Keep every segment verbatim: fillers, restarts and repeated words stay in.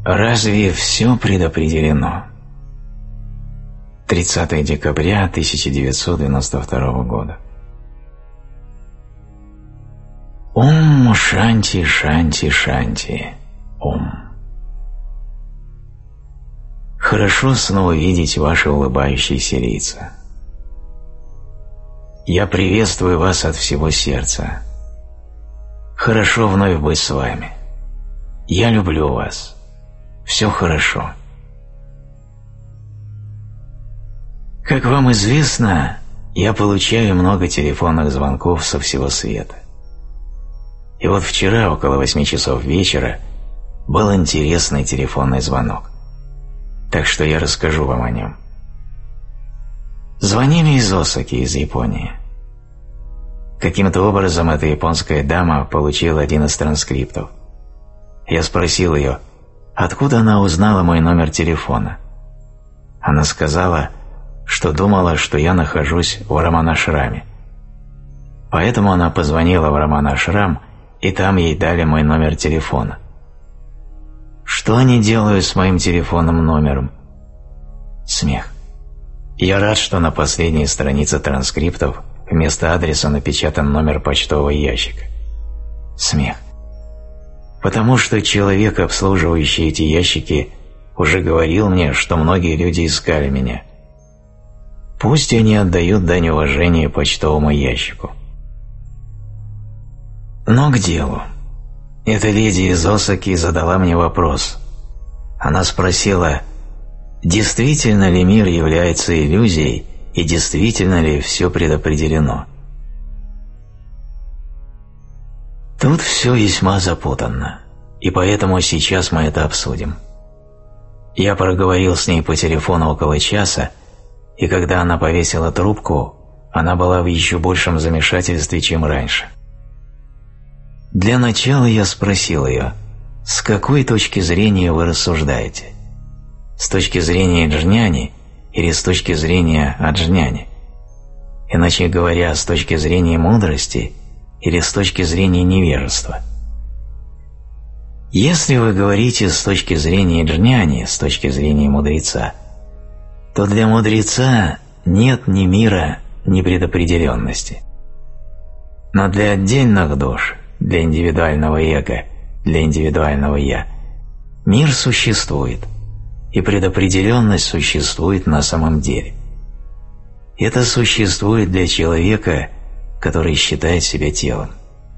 Разве все предопределено? тридцатое декабря тысяча девятьсот девяносто второго года. Ом Шанти Шанти Шанти. Ом. Хорошо снова видеть ваши улыбающиеся лица. Я приветствую вас от всего сердца. Хорошо вновь быть с вами. Я люблю вас. Все хорошо. Как вам известно, я получаю много телефонных звонков со всего света. И вот вчера, около восьми часов вечера, был интересный телефонный звонок. Так что я расскажу вам о нем. Звонили из Осаки, из Японии. Каким-то образом эта японская дама получила один из транскриптов. Я спросил ее, откуда она узнала мой номер телефона. Она сказала, что думала, что я нахожусь в Раманашраме. Поэтому она позвонила в Раманашрам, и там ей дали мой номер телефона. Что они делают с моим телефонным номером? Смех. Я рад, что на последней странице транскриптов вместо адреса напечатан номер почтового ящика. Смех. Потому что человек, обслуживающий эти ящики, уже говорил мне, что многие люди искали меня. Пусть они отдают дань уважения почтовому ящику. Но к делу. Эта леди из Осаки задала мне вопрос. Она спросила, действительно ли мир является иллюзией и действительно ли все предопределено. Тут все весьма запутанно, и поэтому сейчас мы это обсудим. Я проговорил с ней по телефону около часа, и когда она повесила трубку, она была в еще большем замешательстве, чем раньше. Для начала я спросил ее, с какой точки зрения вы рассуждаете? С точки зрения джняни или с точки зрения аджняни? Иначе говоря, с точки зрения мудрости или с точки зрения невежества? Если вы говорите с точки зрения джняни, с точки зрения мудреца, то для мудреца нет ни мира, ни предопределенности. Но для отдельных душ, для индивидуального эго, для индивидуального «я», мир существует, и предопределенность существует на самом деле. Это существует для человека, который считает себя телом.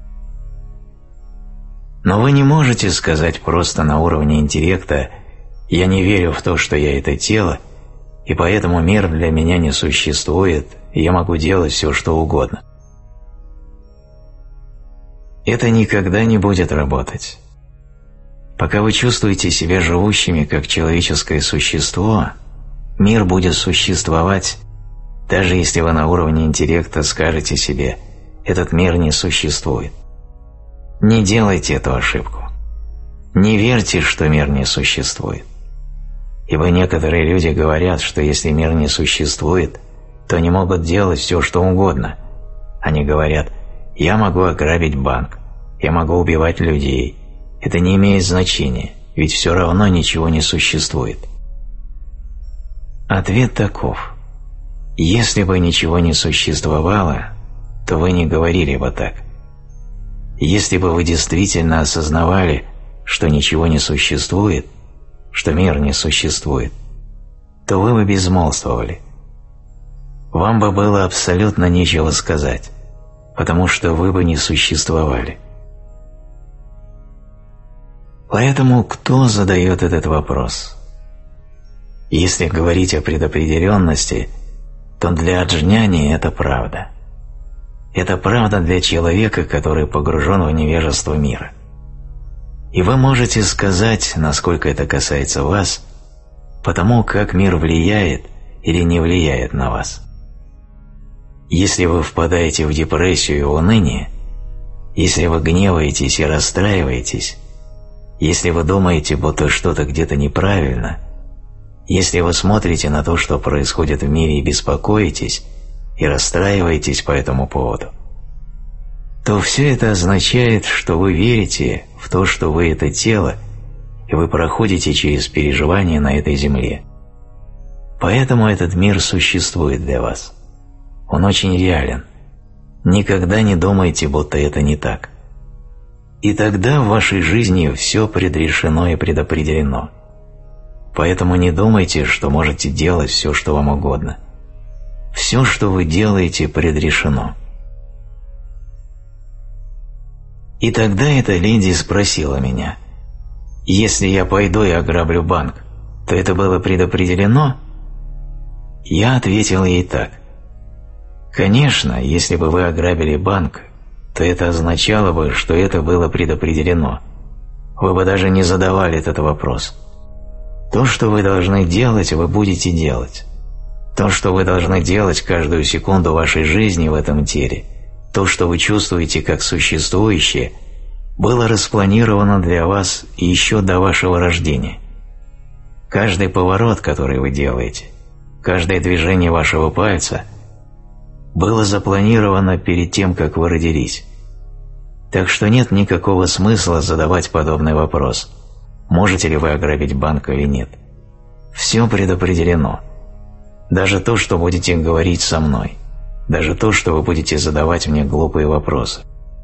Но вы не можете сказать просто на уровне интеллекта «я не верю в то, что я это тело, и поэтому мир для меня не существует, и я могу делать все, что угодно». Это никогда не будет работать. Пока вы чувствуете себя живущими как человеческое существо, мир будет существовать, даже если вы на уровне интеллекта скажете себе «этот мир не существует». Не делайте эту ошибку. Не верьте, что мир не существует. Ибо некоторые люди говорят, что если мир не существует, то они могут делать все, что угодно. Они говорят «я могу ограбить банк, я могу убивать людей». Это не имеет значения, ведь все равно ничего не существует. Ответ таков. Если бы ничего не существовало, то вы не говорили бы так. Если бы вы действительно осознавали, что ничего не существует, что мир не существует, то вы бы безмолвствовали. Вам бы было абсолютно нечего сказать, потому что вы бы не существовали. Поэтому кто задает этот вопрос? Если говорить о предопределенности, то для аджняни это правда. Это правда для человека, который погружен в невежество мира. И вы можете сказать, насколько это касается вас, потому как мир влияет или не влияет на вас. Если вы впадаете в депрессию и уныние, если вы гневаетесь и расстраиваетесь, если вы думаете, будто что-то где-то неправильно, если вы смотрите на то, что происходит в мире и беспокоитесь, и расстраиваетесь по этому поводу, то все это означает, что вы верите в то, что вы – это тело, и вы проходите через переживания на этой земле. Поэтому этот мир существует для вас. Он очень реален. Никогда не думайте, будто это не так. И тогда в вашей жизни все предрешено и предопределено. Поэтому не думайте, что можете делать все, что вам угодно. Все, что вы делаете, предрешено. И тогда эта леди спросила меня: «Если я пойду и ограблю банк, то это было предопределено?» Я ответил ей так: «Конечно, если бы вы ограбили банк, то это означало бы, что это было предопределено. Вы бы даже не задавали этот вопрос. То, что вы должны делать, вы будете делать. То, что вы должны делать каждую секунду вашей жизни в этом теле, то, что вы чувствуете как существующее, было распланировано для вас еще до вашего рождения. Каждый поворот, который вы делаете, каждое движение вашего пальца было запланировано перед тем, как вы родились. Так что нет никакого смысла задавать подобный вопрос: можете ли вы ограбить банк или нет. Все предопределено. Даже то, что будете говорить со мной, даже то, что вы будете задавать мне глупые вопросы.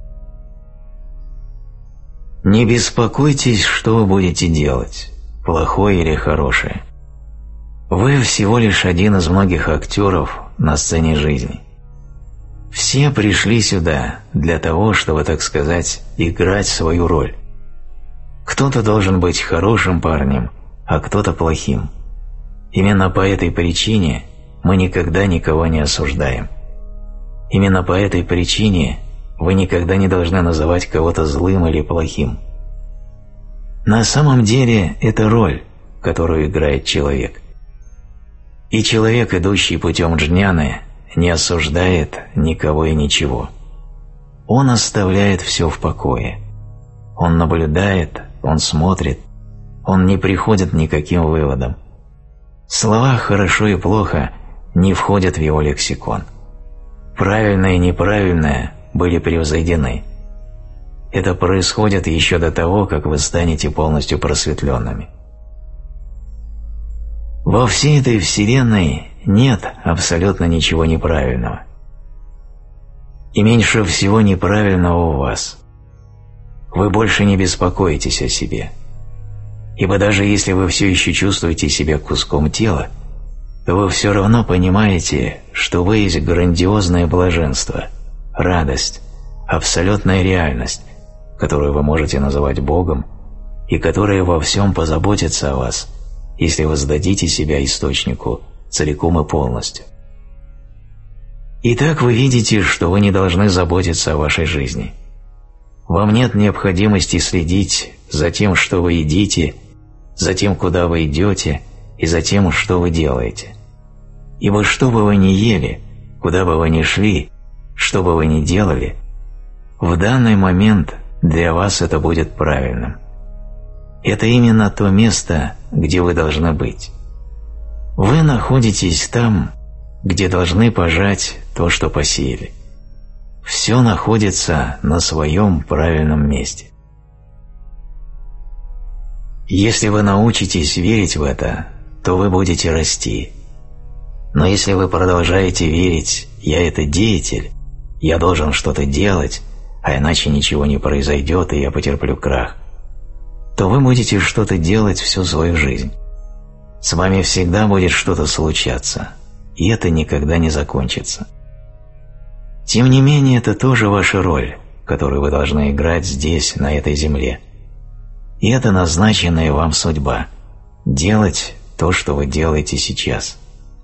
Не беспокойтесь, что вы будете делать, плохое или хорошее. Вы всего лишь один из многих актеров на сцене жизни. Все пришли сюда для того, чтобы, так сказать, играть свою роль. Кто-то должен быть хорошим парнем, а кто-то плохим. Именно по этой причине мы никогда никого не осуждаем. Именно по этой причине вы никогда не должны называть кого-то злым или плохим. На самом деле это роль, которую играет человек. И человек, идущий путем джняны, не осуждает никого и ничего. Он оставляет все в покое. Он наблюдает, он смотрит, он не приходит к никаким выводам. Слова «хорошо» и «плохо» не входят в его лексикон. Правильное и неправильное были превзойдены. Это происходит еще до того, как вы станете полностью просветленными. Во всей этой вселенной нет абсолютно ничего неправильного. И меньше всего неправильного у вас. Вы больше не беспокоитесь о себе. Ибо даже если вы все еще чувствуете себя куском тела, то вы все равно понимаете, что вы есть грандиозное блаженство, радость, абсолютная реальность, которую вы можете называть Богом, и которая во всем позаботится о вас, если вы сдадите себя источнику целиком и полностью. Итак, вы видите, что вы не должны заботиться о вашей жизни. Вам нет необходимости следить за тем, что вы едите, за тем, куда вы идете, и за тем, что вы делаете. Ибо что бы вы ни ели, куда бы вы ни шли, что бы вы ни делали, в данный момент для вас это будет правильным. Это именно то место, где вы должны быть. Вы находитесь там, где должны пожать то, что посеяли. Все находится на своем правильном месте. Если вы научитесь верить в это, то вы будете расти. Но если вы продолжаете верить «я – это деятель», «я должен что-то делать», а иначе ничего не произойдет и я потерплю крах, то вы будете что-то делать всю свою жизнь. С вами всегда будет что-то случаться, и это никогда не закончится. Тем не менее, это тоже ваша роль, которую вы должны играть здесь, на этой земле. И это назначенная вам судьба – делать то, что вы делаете сейчас.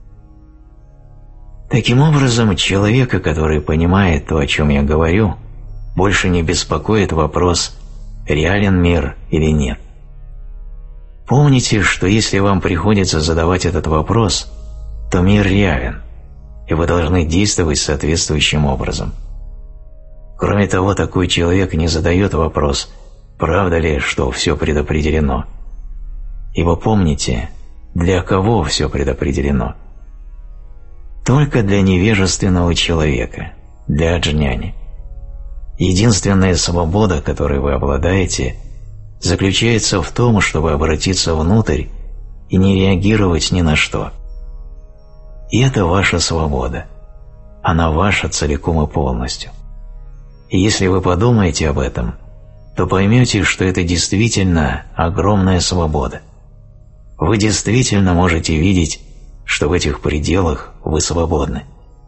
Таким образом, человека, который понимает то, о чем я говорю, больше не беспокоит вопрос, реален мир или нет. Помните, что если вам приходится задавать этот вопрос, то мир реален, и вы должны действовать соответствующим образом. Кроме того, такой человек не задает вопрос, правда ли, что все предопределено. Ибо помните, для кого все предопределено? Только для невежественного человека, для аджняни. Единственная свобода, которой вы обладаете, заключается в том, чтобы обратиться внутрь и не реагировать ни на что. И это ваша свобода. Она ваша целиком и полностью. И если вы подумаете об этом, то поймете, что это действительно огромная свобода. Вы действительно можете видеть, что в этих пределах вы свободны.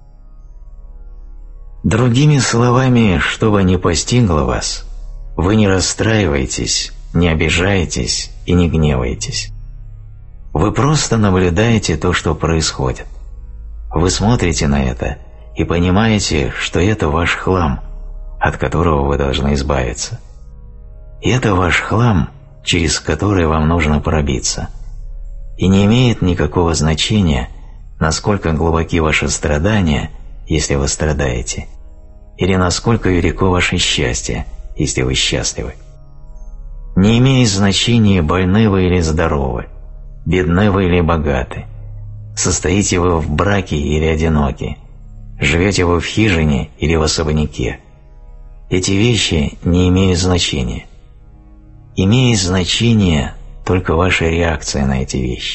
Другими словами, что бы ни постигло вас, вы не расстраиваетесь, не обижаетесь и не гневаетесь. Вы просто наблюдаете то, что происходит. Вы смотрите на это и понимаете, что это ваш хлам, от которого вы должны избавиться. И это ваш хлам, через который вам нужно пробиться. И не имеет никакого значения, насколько глубоки ваши страдания, если вы страдаете, или насколько велико ваше счастье, если вы счастливы. Не имеет значения, больны вы или здоровы, бедны вы или богаты, состоите вы в браке или одиноки, живете вы в хижине или в особняке. Эти вещи не имеют значения. Имеет значение только ваша реакция на эти вещи.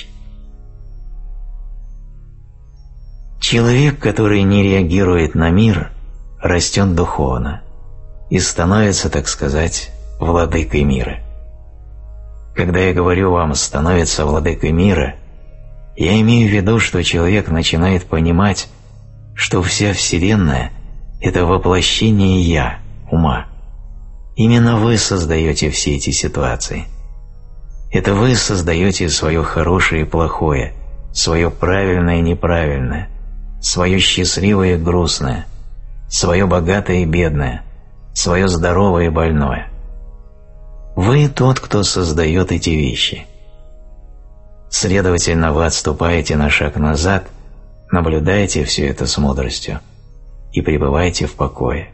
Человек, который не реагирует на мир, растет духовно и становится, так сказать, владыкой мира. Когда я говорю вам «становится владыкой мира», я имею в виду, что человек начинает понимать, что вся Вселенная – это воплощение «я», ума. Именно вы создаете все эти ситуации. Это вы создаете свое хорошее и плохое, свое правильное и неправильное, свое счастливое и грустное, свое богатое и бедное, свое здоровое и больное. Вы тот, кто создает эти вещи. Следовательно, вы отступаете на шаг назад, наблюдаете все это с мудростью и пребываете в покое.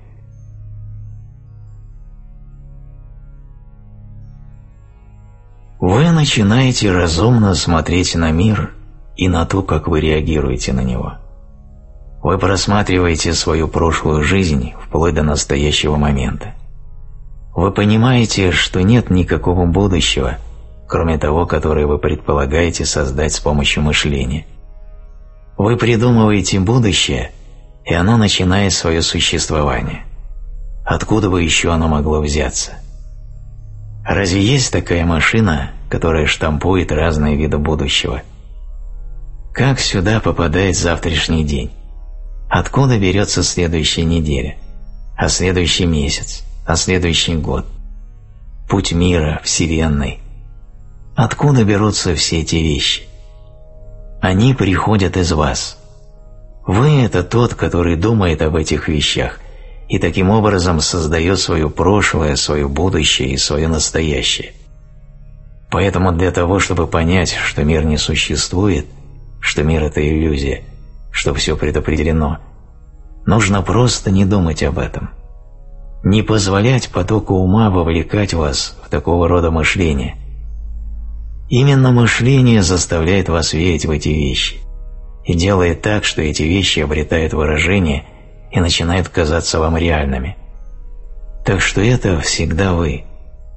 Вы начинаете разумно смотреть на мир и на то, как вы реагируете на него. Вы просматриваете свою прошлую жизнь вплоть до настоящего момента. Вы понимаете, что нет никакого будущего, кроме того, которое вы предполагаете создать с помощью мышления. Вы придумываете будущее, и оно начинает свое существование. Откуда бы еще оно могло взяться? Разве есть такая машина, которая штампует разные виды будущего? Как сюда попадает завтрашний день? Откуда берется следующая неделя? А следующий месяц? А следующий год? Путь мира, Вселенной. Откуда берутся все эти вещи? Они приходят из вас. Вы – это тот, который думает об этих вещах и таким образом создает свое прошлое, свое будущее и свое настоящее. Поэтому для того, чтобы понять, что мир не существует, что мир – это иллюзия, что все предопределено, нужно просто не думать об этом. Не позволять потоку ума вовлекать вас в такого рода мышление. Именно мышление заставляет вас верить в эти вещи и делает так, что эти вещи обретают выражение и начинают казаться вам реальными. Так что это всегда вы.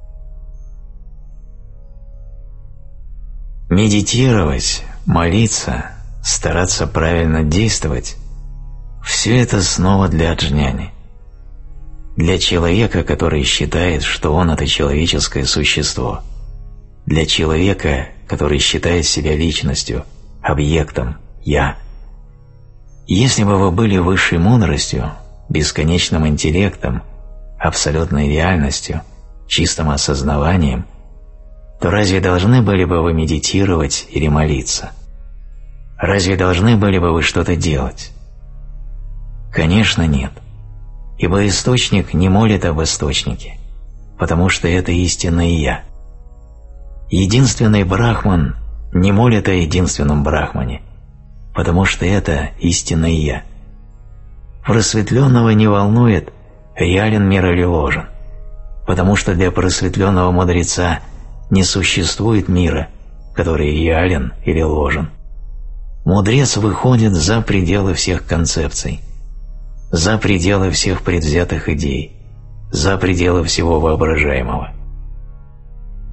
Медитировать, молиться, стараться правильно действовать – все это снова для джняни. Для человека, который считает, что он – это человеческое существо. Для человека, который считает себя личностью, объектом, «я». Если бы вы были высшей мудростью, бесконечным интеллектом, абсолютной реальностью, чистым осознаванием, то разве должны были бы вы медитировать или молиться? Разве должны были бы вы что-то делать? Конечно, нет. Ибо источник не молит об источнике, потому что это истинное «я». Единственный Брахман не молит о единственном Брахмане, потому что это истинное «я». Просветленного не волнует, реален мир или ложен, потому что для просветленного мудреца не существует мира, который реален или ложен. Мудрец выходит за пределы всех концепций, за пределы всех предвзятых идей, за пределы всего воображаемого.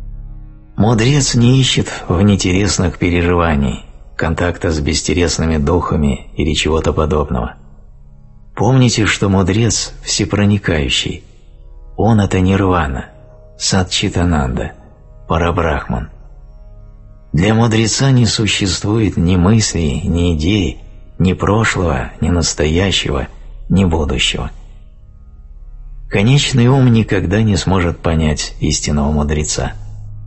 Мудрец не ищет внетересных переживаний, контакта с бестересными духами или чего-то подобного. Помните, что мудрец всепроникающий. Он – это нирвана, садчитананда, парабрахман. Для мудреца не существует ни мыслей, ни идей, ни прошлого, ни настоящего, ни будущего. Конечный ум никогда не сможет понять истинного мудреца.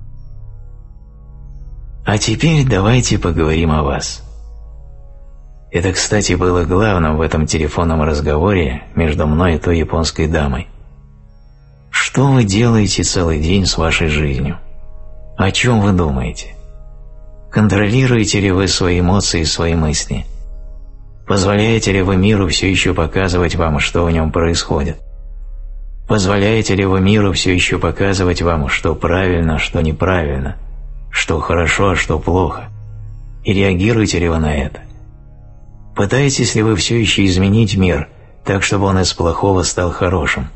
А теперь давайте поговорим о вас. Это, кстати, было главным в этом телефонном разговоре между мной и той японской дамой. Что вы делаете целый день с вашей жизнью? О чем вы думаете? Контролируете ли вы свои эмоции и свои мысли? Позволяете ли вы миру все еще показывать вам, что в нем происходит? Позволяете ли вы миру все еще показывать вам, что правильно, что неправильно, что хорошо, а что плохо? И реагируете ли вы на это? Пытаетесь ли вы все еще изменить мир так, чтобы он из плохого стал хорошим?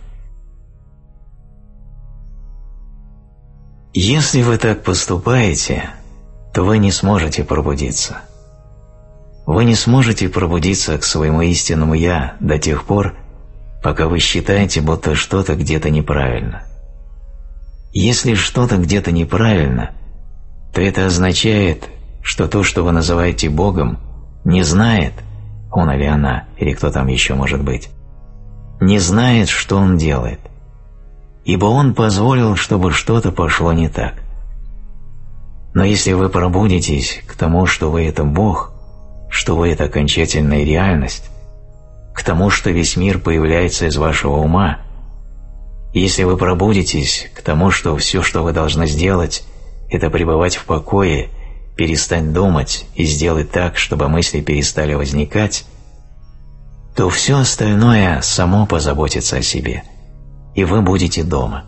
Если вы так поступаете, то вы не сможете пробудиться. Вы не сможете пробудиться к своему истинному «Я» до тех пор, пока вы считаете, будто что-то где-то неправильно. Если что-то где-то неправильно, то это означает, что то, что вы называете Богом, не знает, он или она, или кто там еще может быть, не знает, что он делает, ибо он позволил, чтобы что-то пошло не так. Но если вы пробудитесь к тому, что вы – это Бог, что вы – это окончательная реальность, к тому, что весь мир появляется из вашего ума, если вы пробудитесь к тому, что все, что вы должны сделать, это пребывать в покое, перестать думать и сделать так, чтобы мысли перестали возникать, то все остальное само позаботится о себе, и вы будете дома.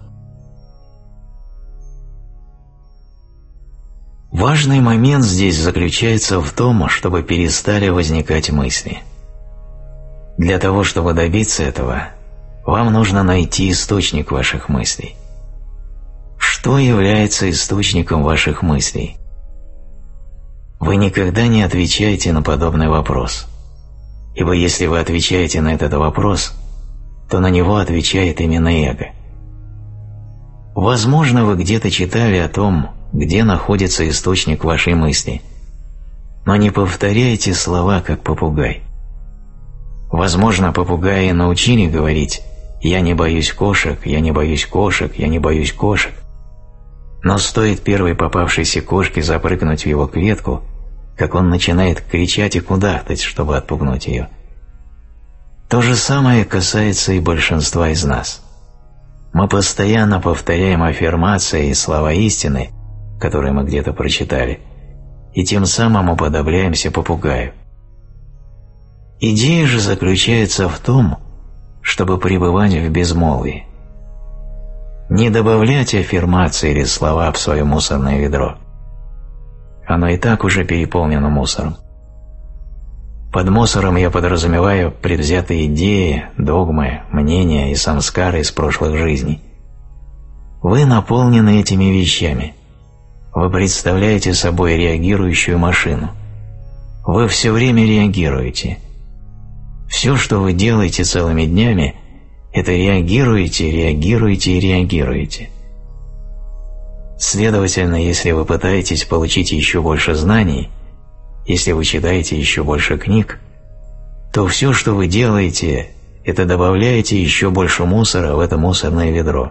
Важный момент здесь заключается в том, чтобы перестали возникать мысли. Для того, чтобы добиться этого, вам нужно найти источник ваших мыслей. Что является источником ваших мыслей? Вы никогда не отвечаете на подобный вопрос, ибо если вы отвечаете на этот вопрос, то на него отвечает именно эго. Возможно, вы где-то читали о том, где находится источник вашей мысли, но не повторяйте слова, как попугай. Возможно, попугаи научили говорить «я не боюсь кошек, я не боюсь кошек, я не боюсь кошек», но стоит первой попавшейся кошке запрыгнуть в его клетку, как он начинает кричать и кудахтать, чтобы отпугнуть ее. То же самое касается и большинства из нас. Мы постоянно повторяем аффирмации и слова истины, которые мы где-то прочитали, и тем самым уподобляемся попугаю. Идея же заключается в том, чтобы пребывать в безмолвии. Не добавлять аффирмации или слова в свое мусорное ведро. Оно и так уже переполнено мусором. Под мусором я подразумеваю предвзятые идеи, догмы, мнения и самскары из прошлых жизней. Вы наполнены этими вещами. Вы представляете собой реагирующую машину. Вы все время реагируете. Все, что вы делаете целыми днями, это реагируете, реагируете и реагируете. Следовательно, если вы пытаетесь получить еще больше знаний, если вы читаете еще больше книг, то все, что вы делаете, это добавляете еще больше мусора в это мусорное ведро.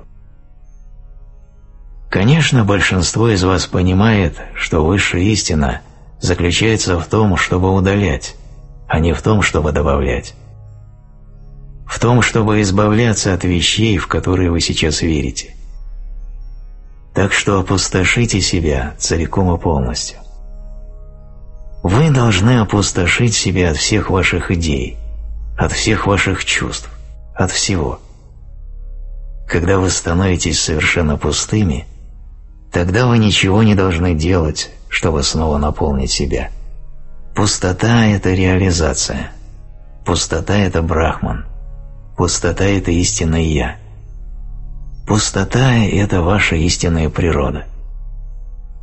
Конечно, большинство из вас понимает, что высшая истина заключается в том, чтобы удалять, а не в том, чтобы добавлять. В том, чтобы избавляться от вещей, в которые вы сейчас верите. Так что опустошите себя целиком и полностью. Вы должны опустошить себя от всех ваших идей, от всех ваших чувств, от всего. Когда вы становитесь совершенно пустыми, тогда вы ничего не должны делать, чтобы снова наполнить себя. Пустота – это реализация. Пустота – это Брахман. Пустота – это истинное «Я». Пустота – это ваша истинная природа.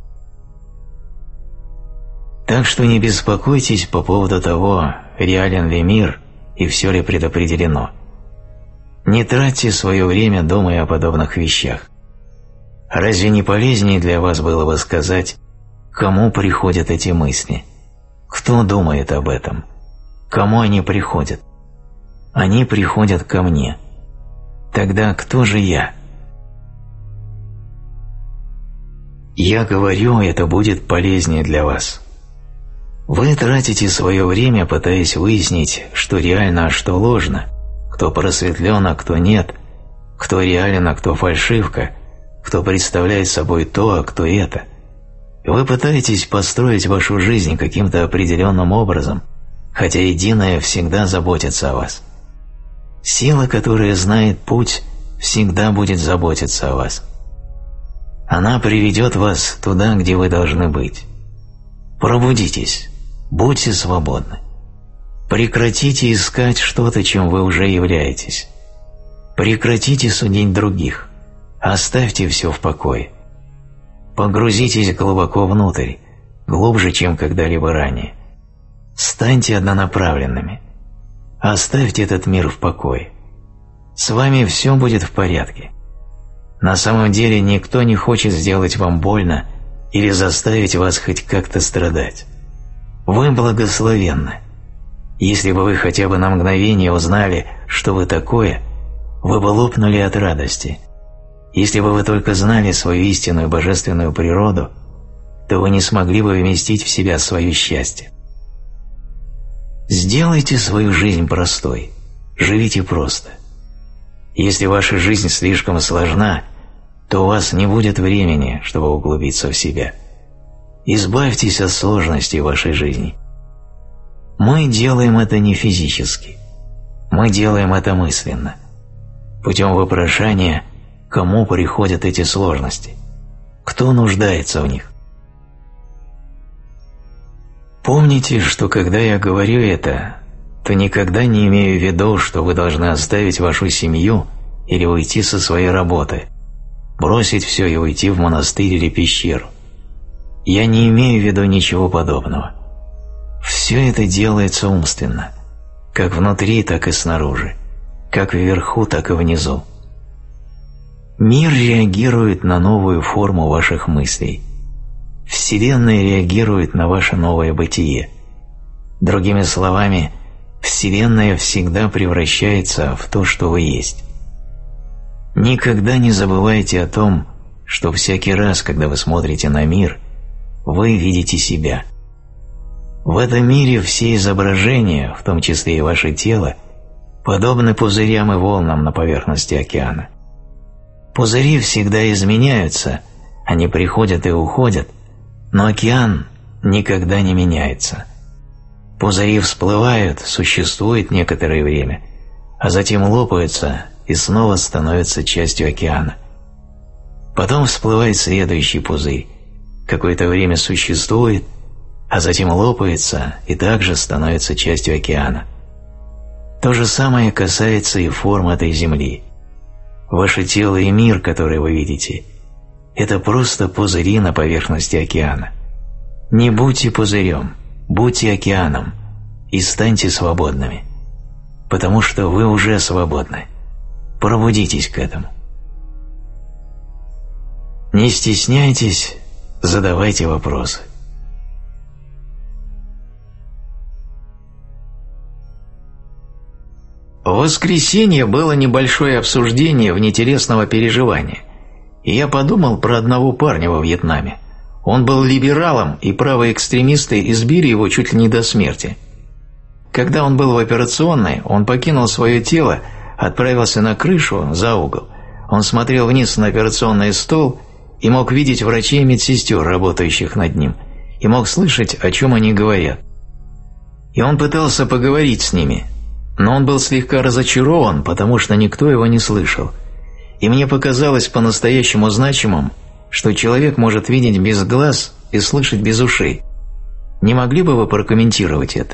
Так что не беспокойтесь по поводу того, реален ли мир и все ли предопределено. Не тратьте свое время, думая о подобных вещах. Разве не полезнее для вас было бы сказать, кому приходят эти мысли? Кто думает об этом? Кому они приходят? Они приходят ко мне. Тогда кто же я? Я говорю, это будет полезнее для вас. Вы тратите свое время, пытаясь выяснить, что реально, а что ложно, кто просветлен, а кто нет, кто реален, а кто фальшивка, кто представляет собой то, а кто это. Вы пытаетесь построить вашу жизнь каким-то определенным образом, хотя единое всегда заботится о вас. Сила, которая знает путь, всегда будет заботиться о вас. Она приведет вас туда, где вы должны быть. Пробудитесь, будьте свободны. Прекратите искать что-то, чем вы уже являетесь. Прекратите судить других. Оставьте все в покое. Погрузитесь глубоко внутрь, глубже, чем когда-либо ранее. Станьте однонаправленными. Оставьте этот мир в покое. С вами все будет в порядке. На самом деле никто не хочет сделать вам больно или заставить вас хоть как-то страдать. Вы благословенны. Если бы вы хотя бы на мгновение узнали, что вы такое, вы бы лопнули от радости. Если бы вы только знали свою истинную божественную природу, то вы не смогли бы вместить в себя свое счастье. Сделайте свою жизнь простой, живите просто. Если ваша жизнь слишком сложна, то у вас не будет времени, чтобы углубиться в себя. Избавьтесь от сложностей вашей жизни. Мы делаем это не физически. Мы делаем это мысленно. Путем вопрошания, кому приходят эти сложности, кто нуждается в них. Помните, что когда я говорю это, то никогда не имею в виду, что вы должны оставить вашу семью или уйти со своей работы, бросить все и уйти в монастырь или пещеру. Я не имею в виду ничего подобного. Все это делается умственно, как внутри, так и снаружи, как вверху, так и внизу. Мир реагирует на новую форму ваших мыслей. Вселенная реагирует на ваше новое бытие. Другими словами, Вселенная всегда превращается в то, что вы есть. Никогда не забывайте о том, что всякий раз, когда вы смотрите на мир, вы видите себя. В этом мире все изображения, в том числе и ваше тело, подобны пузырям и волнам на поверхности океана. Пузыри всегда изменяются, они приходят и уходят, но океан никогда не меняется. Пузыри всплывают, существуют некоторое время, а затем лопаются и снова становятся частью океана. Потом всплывает следующий пузырь, какое-то время существует, а затем лопается и также становится частью океана. То же самое касается и форм этой Земли. Ваше тело и мир, который вы видите, это просто пузыри на поверхности океана. Не будьте пузырем, будьте океаном и станьте свободными, потому что вы уже свободны. Пробудитесь к этому. Не стесняйтесь, задавайте вопросы. В воскресенье было небольшое обсуждение внетересного переживания, и я подумал про одного парня во Вьетнаме. Он был либералом, и правые экстремисты избили его чуть ли не до смерти. Когда он был в операционной, он покинул свое тело, отправился на крышу, за угол. Он смотрел вниз на операционный стол и мог видеть врачей и медсестер, работающих над ним, и мог слышать, о чем они говорят. И он пытался поговорить с ними, но он был слегка разочарован, потому что никто его не слышал. И мне показалось по-настоящему значимым, что человек может видеть без глаз и слышать без ушей. Не могли бы вы прокомментировать это?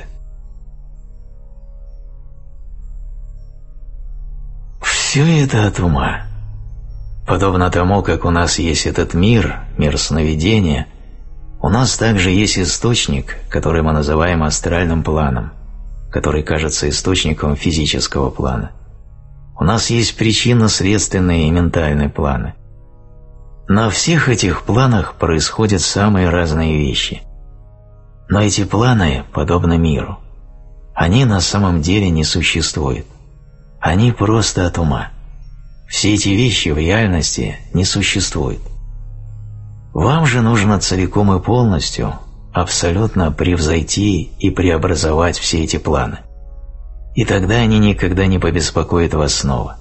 Все это от ума. Подобно тому, как у нас есть этот мир, мир сновидения, У нас также есть источник, который мы называем астральным планом, который кажется источником физического плана. У нас есть причинно-следственные и ментальные планы. На всех этих планах происходят самые разные вещи. Но эти планы подобны миру. Они на самом деле не существуют. Они просто от ума. Все эти вещи в реальности не существуют. Вам же нужно целиком и полностью, абсолютно превзойти и преобразовать все эти планы. И тогда они никогда не побеспокоят вас снова.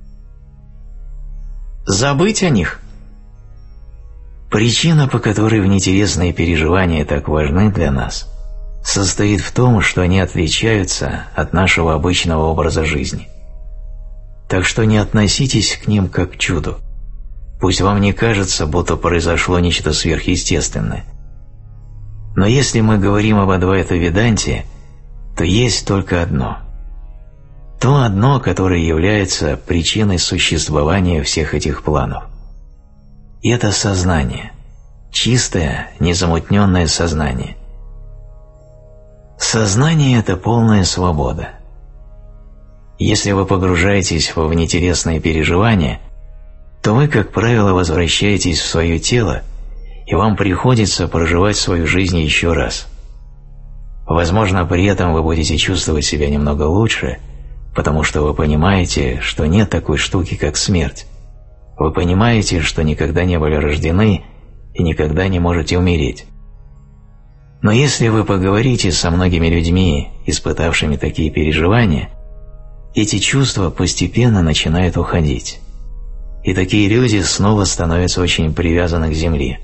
Забыть о них? Причина, по которой внетересные переживания так важны для нас, состоит в том, что они отличаются от нашего обычного образа жизни. Так что не относитесь к ним как к чуду. Пусть вам не кажется, будто произошло нечто сверхъестественное. Но если мы говорим об Адвайта-веданте, то есть только одно. То одно, которое является причиной существования всех этих планов. И это сознание. Чистое, незамутненное сознание. Сознание – это полная свобода. Если вы погружаетесь во внетересные переживания, то вы, как правило, возвращаетесь в свое тело, и вам приходится проживать свою жизнь еще раз. Возможно, при этом вы будете чувствовать себя немного лучше, потому что вы понимаете, что нет такой штуки, как смерть. Вы понимаете, что никогда не были рождены и никогда не можете умереть. Но если вы поговорите со многими людьми, испытавшими такие переживания, эти чувства постепенно начинают уходить. И такие люди снова становятся очень привязаны к земле.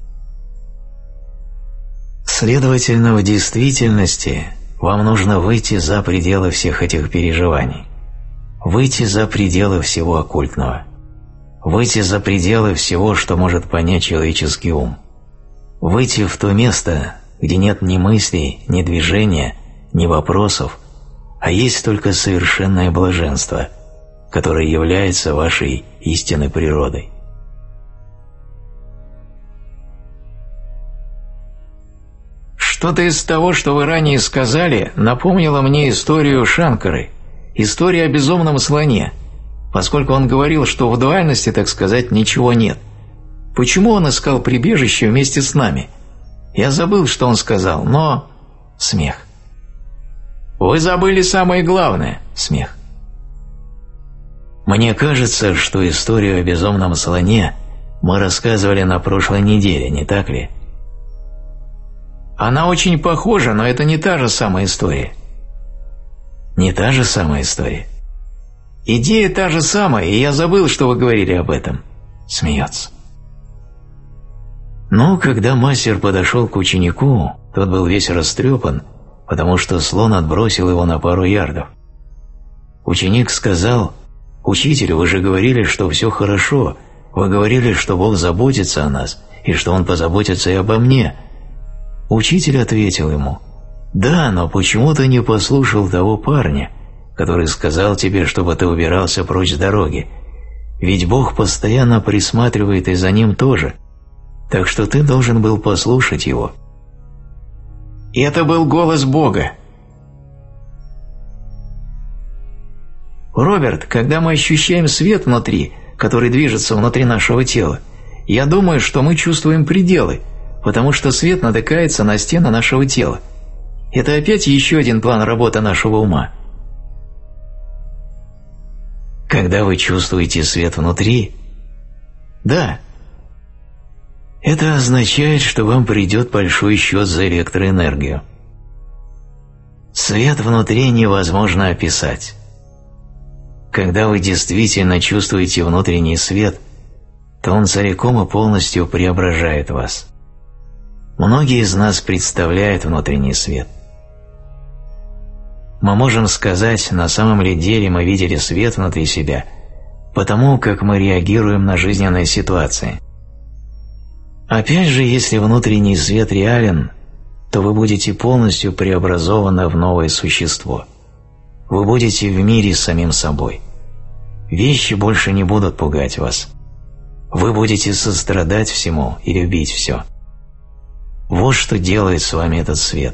Следовательно, в действительности вам нужно выйти за пределы всех этих переживаний, выйти за пределы всего оккультного, выйти за пределы всего, что может понять человеческий ум, выйти в то место, где нет ни мыслей, ни движения, ни вопросов, а есть только совершенное блаженство, которое является вашей истинной природой. Что-то из того, что вы ранее сказали, напомнило мне историю Шанкары, историю о безумном слоне, поскольку он говорил, что в дуальности, так сказать, ничего нет. Почему он искал прибежище вместе с нами? Я забыл, что он сказал, но... Смех. Вы забыли самое главное. Смех. Мне кажется, что историю о безумном слоне мы рассказывали на прошлой неделе, не так ли? Она очень похожа, но это не та же самая история. Не та же самая история. Идея та же самая, и я забыл, что вы говорили об этом. Смеется. Но когда мастер подошел к ученику, тот был весь растрепан, потому что слон отбросил его на пару ярдов. Ученик сказал: «Учитель, вы же говорили, что все хорошо. Вы говорили, что Бог заботится о нас, и что Он позаботится и обо мне». Учитель ответил ему: «Да, но почему ты не послушал того парня, который сказал тебе, чтобы ты убирался прочь с дороги? Ведь Бог постоянно присматривает и за ним тоже, так что ты должен был послушать его». И это был голос Бога. Роберт, когда мы ощущаем свет внутри, который движется внутри нашего тела, я думаю, что мы чувствуем пределы, потому что свет натыкается на стены нашего тела. Это опять еще один план работы нашего ума. Когда вы чувствуете свет внутри, да, это означает, что вам придет большой счет за электроэнергию. Свет внутри невозможно описать. Когда вы действительно чувствуете внутренний свет, то он целиком и полностью преображает вас. Многие из нас представляют внутренний свет. Мы можем сказать, на самом ли деле мы видели свет внутри себя, потому как мы реагируем на жизненные ситуации. Опять же, если внутренний свет реален, то вы будете полностью преобразованы в новое существо. Вы будете в мире с самим собой. Вещи больше не будут пугать вас. Вы будете сострадать всему и любить все. Вот что делает с вами этот свет.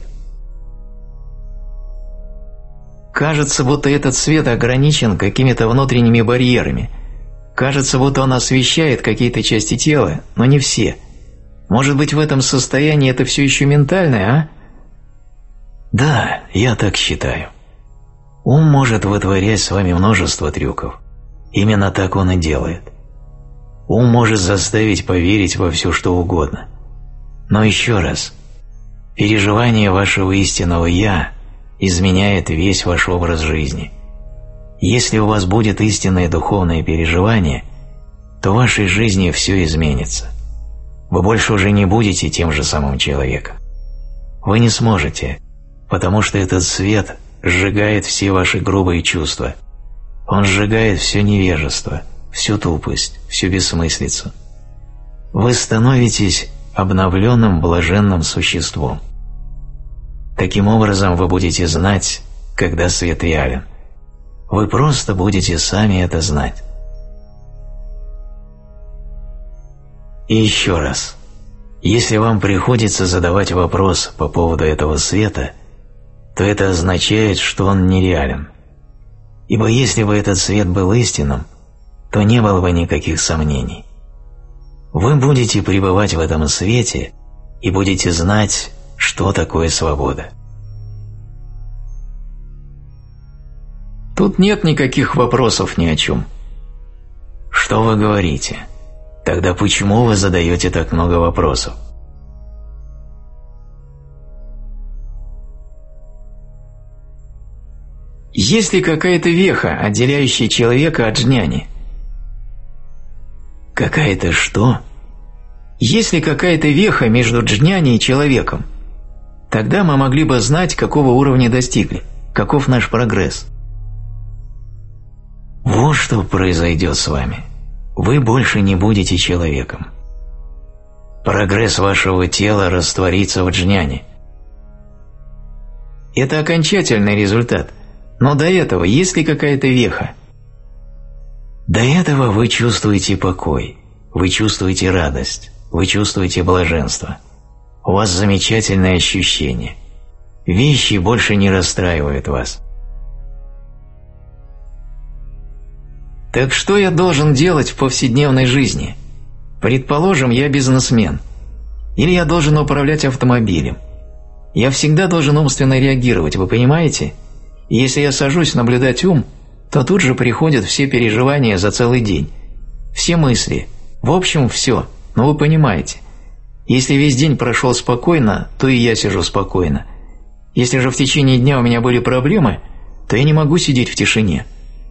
Кажется, будто этот свет ограничен какими-то внутренними барьерами. Кажется, будто он освещает какие-то части тела, но не все. Может быть, в этом состоянии это все еще ментальное, а? Да, я так считаю. Ум может вытворять с вами множество трюков. Именно так он и делает. Ум может заставить поверить во все, что угодно. Но еще раз, переживание вашего истинного «Я» изменяет весь ваш образ жизни. Если у вас будет истинное духовное переживание, то в вашей жизни все изменится. Вы больше уже не будете тем же самым человеком. Вы не сможете, потому что этот свет сжигает все ваши грубые чувства. Он сжигает все невежество, всю тупость, всю бессмыслицу. Вы становитесь обновленным блаженным существом. Таким образом вы будете знать, когда свет реален. Вы просто будете сами это знать. И еще раз, если вам приходится задавать вопрос по поводу этого света, то это означает, что он нереален. Ибо если бы этот свет был истинным, то не было бы никаких сомнений. Вы будете пребывать в этом свете и будете знать, что такое свобода. Тут нет никаких вопросов ни о чем. Что вы говорите? Тогда почему вы задаете так много вопросов? Есть ли какая-то веха, отделяющая человека от джняни? Какая-то что? Есть ли какая-то веха между джняни и человеком? Тогда мы могли бы знать, какого уровня достигли, каков наш прогресс. Вот что произойдет с вами. Вы больше не будете человеком. Прогресс вашего тела растворится в джняне. Это окончательный результат. Но до этого есть ли какая-то веха? До этого вы чувствуете покой, вы чувствуете радость, вы чувствуете блаженство. У вас замечательное ощущение. Вещи больше не расстраивают вас. Так что я должен делать в повседневной жизни? Предположим, я бизнесмен. Или я должен управлять автомобилем. Я всегда должен умственно реагировать, вы понимаете? И если я сажусь наблюдать ум, то тут же приходят все переживания за целый день. Все мысли. В общем, все. Но вы понимаете. Если весь день прошел спокойно, то и я сижу спокойно. Если же в течение дня у меня были проблемы, то я не могу сидеть в тишине.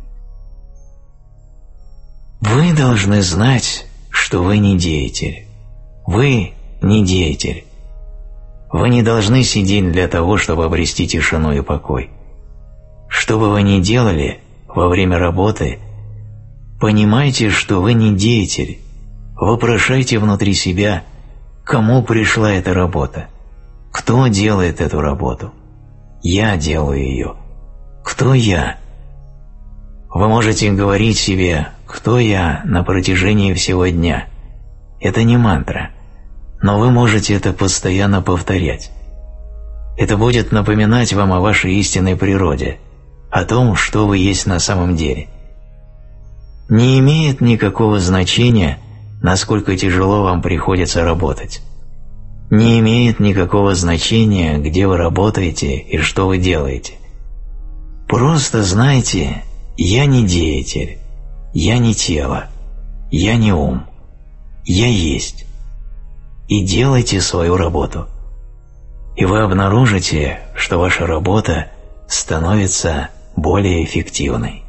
Вы должны знать, что вы не деятель. Вы не деятель. Вы не должны сидеть для того, чтобы обрести тишину и покой. Что бы вы ни делали во время работы, понимайте, что вы не деятель. Вопрошайте внутри себя, кому пришла эта работа, кто делает эту работу. Я делаю ее. Кто я? Вы можете говорить себе «кто я» на протяжении всего дня. Это не мантра, но вы можете это постоянно повторять. Это будет напоминать вам о вашей истинной природе, о том, что вы есть на самом деле. Не имеет никакого значения, насколько тяжело вам приходится работать. Не имеет никакого значения, где вы работаете и что вы делаете. Просто знайте, я не деятель, я не тело, я не ум, я есть. И делайте свою работу. И вы обнаружите, что ваша работа становится более эффективной.